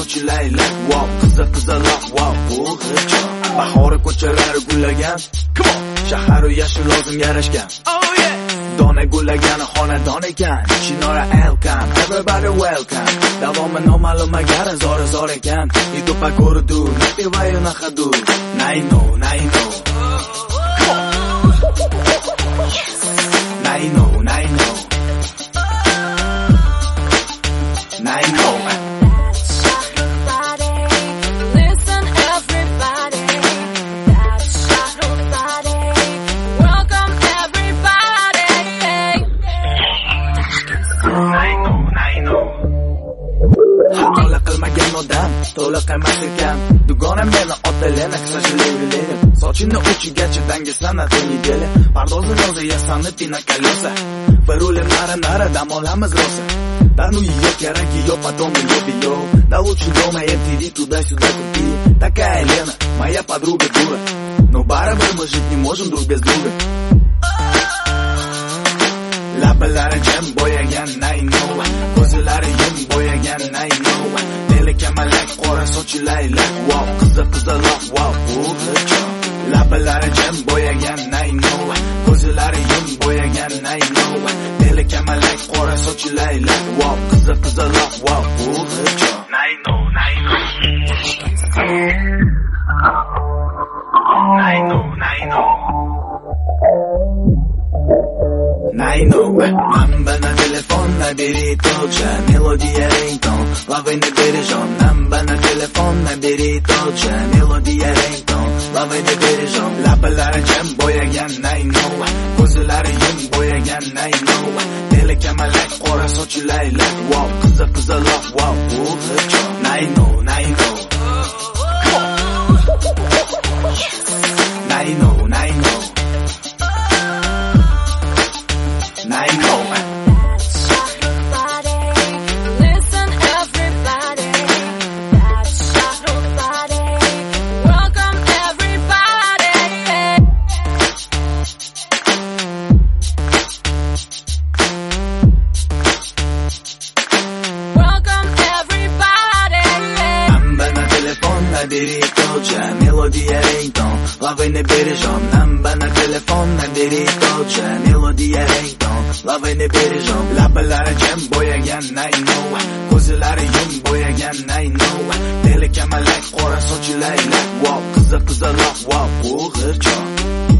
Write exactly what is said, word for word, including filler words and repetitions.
sochi laylak, wow, qiziq qizaloq, wow, bu g'irchoq. Bahori ko'chalari gullagan, shaharu yashil lozim yarashgan. Oh yeah. Dona gullagani xonadon ekan, Chinora Elkan, everybody welcome. Davomi noma'lum agar zora zor ekan, Itupa ko'rdu, napivayu nahadu. Naino, naino. Naino, naino. Naino. Haqola qilmagan odam to'liq emas ekan. Dugona meni otalena ksajlaydi. Sochini uchigacha dangasana to'nigeli. Pardozini o'zi yasanni pina kalosa. Parule nara nara dam olamiz rosa. Да ну ее керак, ее потом ее бьё. Да лучше дома эм ти ви туда-сюда купи. Такая Лена, моя подруга дура. Но барабар мы жить не можем друг без друга. Labalari jam bo'yagan naino, ko'zlari yum bo'yagan naino. Deli kamalak qora sochi laylak, wow, qiziq qizaloq, wow, bu g'irchoq. Labalari jam bo'yagan naino, ko'zlari yum bo'yagan naino. Deli kamalak qora sochi laylak, wow, qiziq qizaloq, wow, bu g'irchoq. Naino, naino. Naino, naino. Naino, нам бы на телефон набери тот же, мелодия рингтон, лавы не бережем. Нам бы на телефон набери тот же, мелодия рингтон, лавы не бережем. Labalari jam bo'yagan naino, ko'zlari yum bo'yagan naino. Deli kamalak qora sochi laylak, wow, qiziq qizaloq, wow, bu g'irchoq. Naino, naino. Naino, naino. Naino. Listen everybody, that's shot nobody. Welcome everybody. Welcome everybody. Нам бы на телефон набери тот же, мелодия рингтон, лавы не бережем. Нам бы на телефон набери тот же, мелодия рингтон, love ne berejom. Labalari jam bo'yagan naino, ko'zlari yum bo'yagan naino. Deli kamalak qora sochi laylak, wow, qiziq qizaloq, wow, bu g'irchoq.